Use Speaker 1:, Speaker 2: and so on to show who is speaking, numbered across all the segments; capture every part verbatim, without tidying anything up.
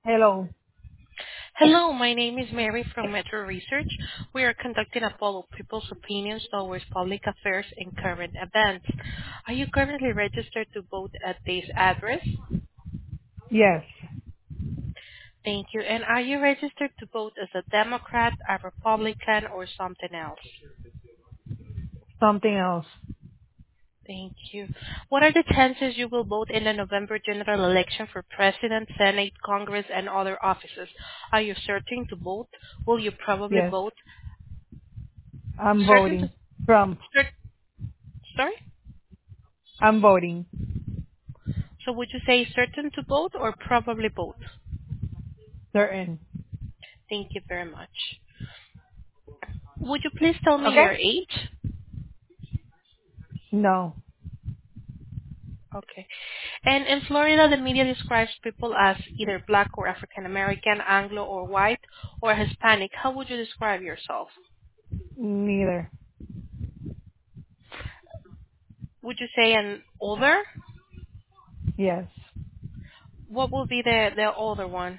Speaker 1: Hello.
Speaker 2: Hello, my name is Mary from Metro Research. We are conducting a poll of people's opinions towards public affairs and current events. Are you currently registered to vote at this address?
Speaker 1: Yes.
Speaker 2: Thank you. And are you registered to vote as a Democrat, a Republican, or something else?
Speaker 1: Something else.
Speaker 2: Thank you. What are the chances you will vote in the November general election for President, Senate, Congress, and other offices? Are you certain to vote? Will you probably
Speaker 1: Yes.
Speaker 2: vote?
Speaker 1: I'm
Speaker 2: Certain to...
Speaker 1: voting. Trump.
Speaker 2: Cer- sorry?
Speaker 1: I'm voting.
Speaker 2: So would you say certain to vote or probably vote?
Speaker 1: Certain.
Speaker 2: Thank you very much. Would you please tell me
Speaker 1: Okay?
Speaker 2: your age?
Speaker 1: No.
Speaker 2: Okay. And in Florida, the media describes people as either black or African American, Anglo or white, or Hispanic. How would you describe yourself?
Speaker 1: Neither.
Speaker 2: Would you say an older?
Speaker 1: Yes.
Speaker 2: What will be the, the older one?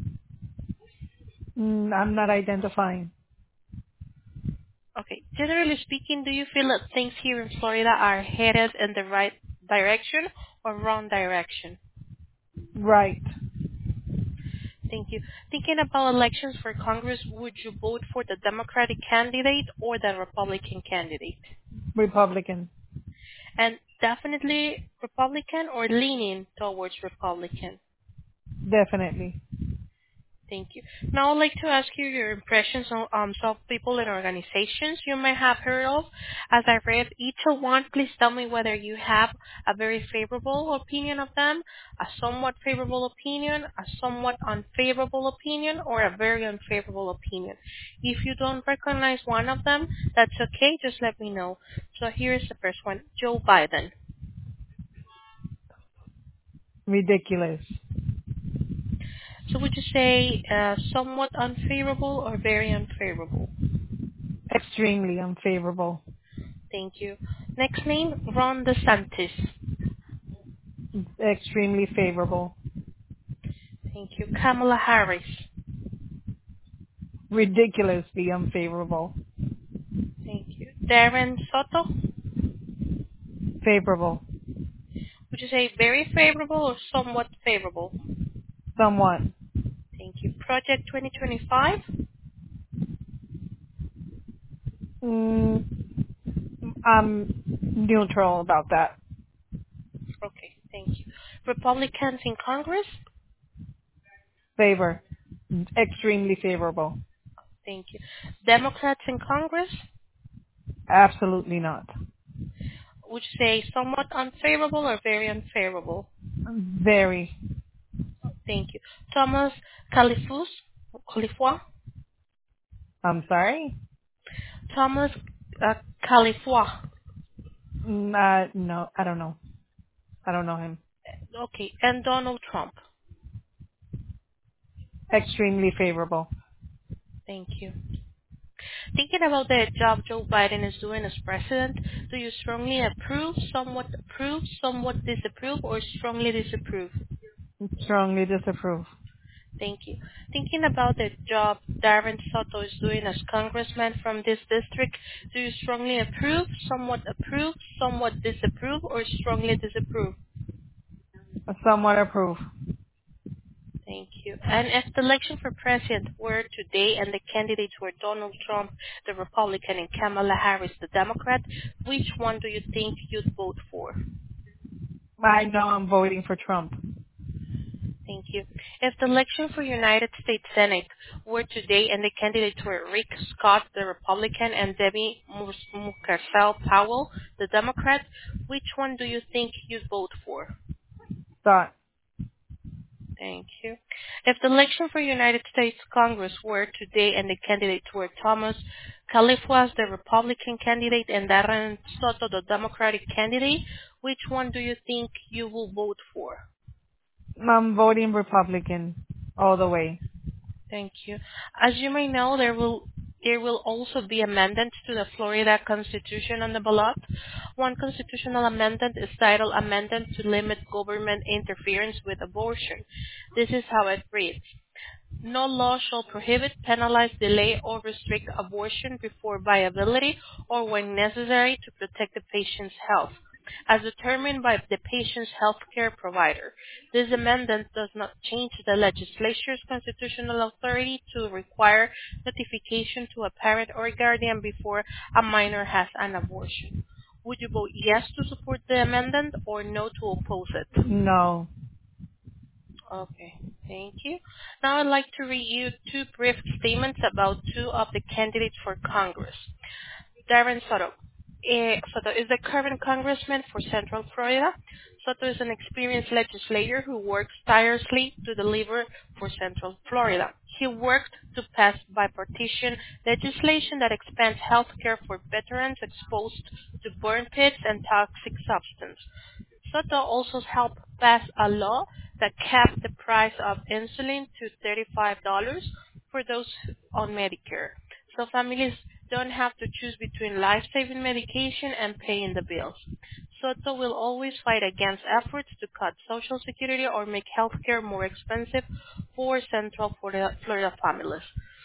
Speaker 1: Mm, I'm not identifying.
Speaker 2: Okay. Generally speaking, do you feel that things here in Florida are headed in the right direction or wrong direction?
Speaker 1: Right.
Speaker 2: Thank you. Thinking about elections for Congress, would you vote for the Democratic candidate or the Republican candidate?
Speaker 1: Republican.
Speaker 2: And definitely Republican or leaning towards Republican?
Speaker 1: Definitely.
Speaker 2: Thank you. Now I'd like to ask you your impressions on um, some people and organizations you may have heard of. As I read each one, please tell me whether you have a very favorable opinion of them, a somewhat favorable opinion, a somewhat unfavorable opinion, or a very unfavorable opinion. If you don't recognize one of them, that's okay. Just let me know. So here's the first one, Joe Biden.
Speaker 1: Ridiculous.
Speaker 2: So would you say uh, somewhat unfavorable or very unfavorable?
Speaker 1: Extremely unfavorable.
Speaker 2: Thank you. Next name, Ron DeSantis.
Speaker 1: Extremely favorable.
Speaker 2: Thank you. Kamala Harris.
Speaker 1: Ridiculously unfavorable.
Speaker 2: Thank you. Darren Soto.
Speaker 1: Favorable.
Speaker 2: Would you say very favorable or somewhat favorable?
Speaker 1: Somewhat.
Speaker 2: Thank you. Project twenty twenty-five.
Speaker 1: Mm, I'm neutral about that.
Speaker 2: Okay, thank you. Republicans in Congress.
Speaker 1: Favor. Extremely favorable.
Speaker 2: Thank you. Democrats in Congress.
Speaker 1: Absolutely not.
Speaker 2: Would you say somewhat unfavorable or very unfavorable?
Speaker 1: Very.
Speaker 2: Thank you. Thomas Califus. Califois.
Speaker 1: I'm sorry?
Speaker 2: Thomas uh, Califois.
Speaker 1: Mm, Uh, no, I don't know. I don't know him.
Speaker 2: Okay, and Donald Trump.
Speaker 1: Extremely favorable.
Speaker 2: Thank you. Thinking about the job Joe Biden is doing as president, do you strongly approve, somewhat approve, somewhat disapprove, or strongly disapprove?
Speaker 1: Strongly disapprove.
Speaker 2: Thank you. Thinking about the job Darren Soto is doing as congressman from this district, do you strongly approve, somewhat approve, somewhat disapprove, or strongly disapprove?
Speaker 1: Somewhat approve.
Speaker 2: Thank you. And if the election for president were today and the candidates were Donald Trump, the Republican, and Kamala Harris, the Democrat, which one do you think you'd vote for?
Speaker 1: I know I'm voting for Trump.
Speaker 2: Thank you. If the election for United States Senate were today and the candidates were Rick Scott, the Republican, and Debbie Mucarsel Powell, the Democrat, which one do you think you'd vote for?
Speaker 1: Thought.
Speaker 2: Thank you. If the election for United States Congress were today and the candidates were Thomas Califuas, the Republican candidate, and Darren Soto, the Democratic candidate, which one do you think you will vote for?
Speaker 1: I'm voting Republican all the way.
Speaker 2: Thank you. As you may know, there will There will also be amendments to the Florida Constitution on the ballot. One constitutional amendment is titled Amendment to Limit Government Interference with Abortion. This is how it reads. No law shall prohibit, penalize, delay, or restrict abortion before viability or when necessary to protect the patient's health, as determined by the patient's health care provider. This amendment does not change the legislature's constitutional authority to require notification to a parent or guardian before a minor has an abortion. Would you vote yes to support the amendment or no to oppose it?
Speaker 1: No.
Speaker 2: Okay, thank you. Now I'd like to read you two brief statements about two of the candidates for Congress. Darren Soto. Eh, Soto is the current congressman for Central Florida. Soto is an experienced legislator who works tirelessly to deliver for Central Florida. He worked to pass bipartisan legislation that expands health care for veterans exposed to burn pits and toxic substances. Soto also helped pass a law that capped the price of insulin to thirty-five dollars for those on Medicare, so families don't have to choose between life-saving medication and paying the bills. Soto will always fight against efforts to cut Social Security or make health care more expensive for Central Florida, Florida families.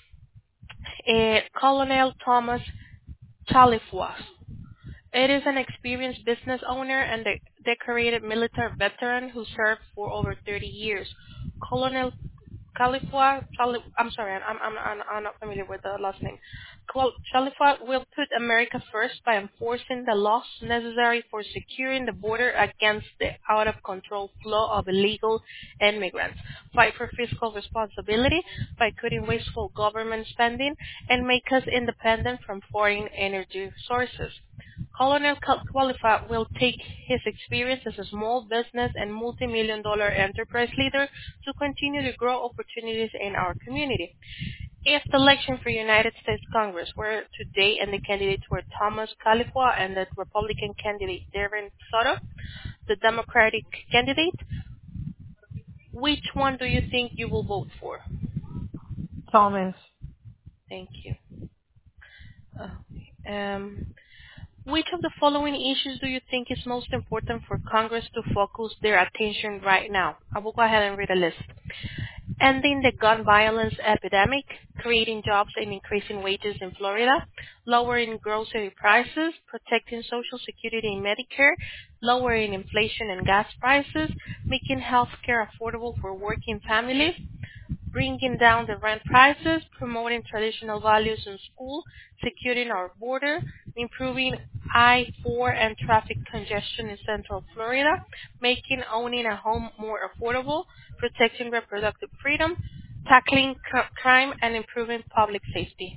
Speaker 2: Uh, Colonel Thomas Chalifwas. It is an experienced business owner and a decorated military veteran who served for over thirty years. Colonel Khalifa, Chali- I'm sorry, I'm, I'm, I'm, I'm not familiar with the last name. Khal- Khalifa will put America first by enforcing the laws necessary for securing the border against the out-of-control flow of illegal immigrants, fight for fiscal responsibility by cutting wasteful government spending, and make us independent from foreign energy sources. Colonel Khalifa will take his experience as a small business and multi-million dollar enterprise leader to continue to grow opportunities in our community. If the election for United States Congress were today and the candidates were Thomas Khalifa and the Republican candidate Darren Soto, the Democratic candidate, which one do you think you will vote for?
Speaker 1: Thomas.
Speaker 2: Thank you. Uh, um, Which of the following issues do you think is most important for Congress to focus their attention right now? I will go ahead and read a list. Ending the gun violence epidemic, creating jobs and increasing wages in Florida, lowering grocery prices, protecting Social Security and Medicare, lowering inflation and gas prices, making health care affordable for working families, bringing down the rent prices, promoting traditional values in school, securing our border, improving I four and traffic congestion in Central Florida, making owning a home more affordable, protecting reproductive freedom, tackling cr- crime, and improving public safety.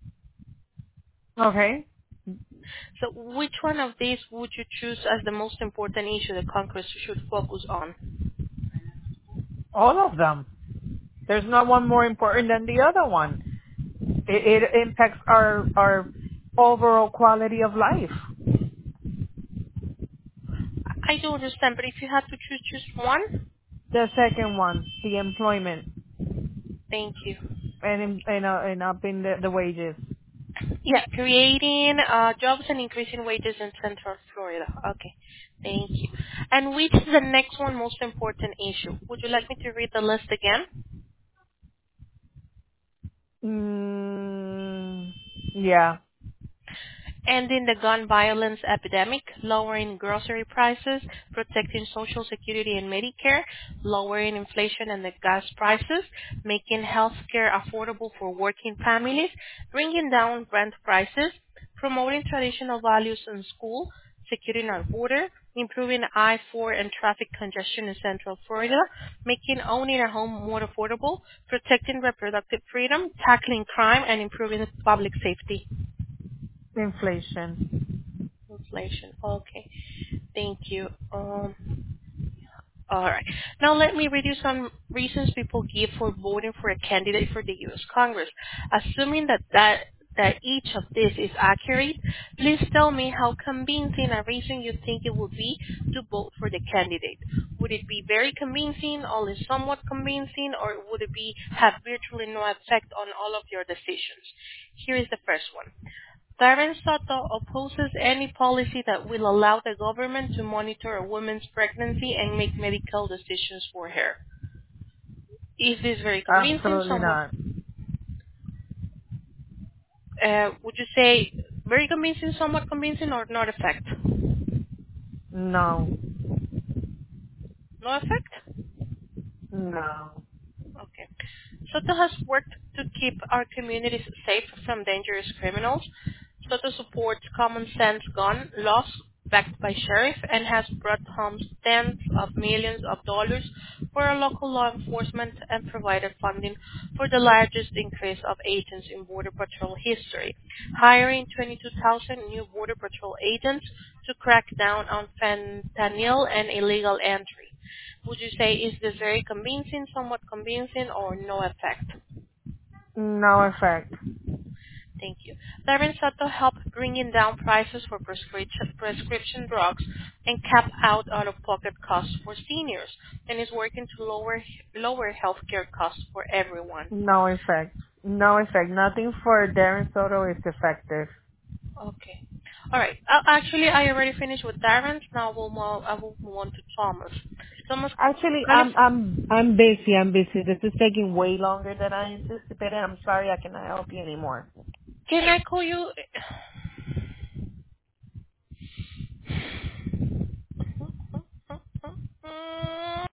Speaker 1: Okay.
Speaker 2: So which one of these would you choose as the most important issue that Congress should focus on?
Speaker 1: All of them. There's not one more important than the other one. It, it impacts our our overall quality of life.
Speaker 2: I do understand, but if you had to choose just one,
Speaker 1: The second one, the employment
Speaker 2: thank you.
Speaker 1: and in, and, uh, and up in the, the wages.
Speaker 2: Yeah, creating uh, jobs and increasing wages in Central Florida. Okay, thank you. And which is the next one most important issue? Would you like me to read the list again?
Speaker 1: Mm, yeah.
Speaker 2: Ending the gun violence epidemic, lowering grocery prices, protecting Social Security and Medicare, lowering inflation and the gas prices, making health care affordable for working families, bringing down rent prices, promoting traditional values in school, securing our border, improving I four and traffic congestion in Central Florida, making owning a home more affordable, protecting reproductive freedom, tackling crime, and improving public safety.
Speaker 1: Inflation.
Speaker 2: Inflation. Okay. Thank you. Um, all right. Now let me read you some reasons people give for voting for a candidate for the U S Congress. Assuming that, that that each of this is accurate, please tell me how convincing a reason you think it would be to vote for the candidate. Would it be very convincing, only somewhat convincing, or would it be have virtually no effect on all of your decisions? Here is the first one. Darren Soto opposes any policy that will allow the government to monitor a woman's pregnancy and make medical decisions for her. Is this very convincing?
Speaker 1: Absolutely
Speaker 2: Somewhat,
Speaker 1: not.
Speaker 2: uh, would you say very convincing, somewhat convincing, or not effect?
Speaker 1: No.
Speaker 2: No effect?
Speaker 1: No.
Speaker 2: Okay. Soto has worked to keep our communities safe from dangerous criminals. Soto supports common sense gun laws backed by sheriff and has brought home tens of millions of dollars for our local law enforcement and provided funding for the largest increase of agents in Border Patrol history, hiring twenty-two thousand new Border Patrol agents to crack down on fentanyl and illegal entry. Would you say is this very convincing, somewhat convincing, or no effect?
Speaker 1: No effect.
Speaker 2: Thank you. Darren Soto helped bringing down prices for prescription prescription drugs and cap out out-of-pocket costs for seniors, and is working to lower lower healthcare costs for everyone.
Speaker 1: No effect. No effect. Nothing for Darren Soto is effective.
Speaker 2: Okay. All right. Uh, actually, I already finished with Darren's. Now we'll move, I will move on to Thomas. Thomas,
Speaker 1: Actually, I'm
Speaker 2: qualif-
Speaker 1: I'm I'm busy. I'm busy. This is taking way longer than I anticipated. I'm sorry I cannot help you anymore.
Speaker 2: can I call you?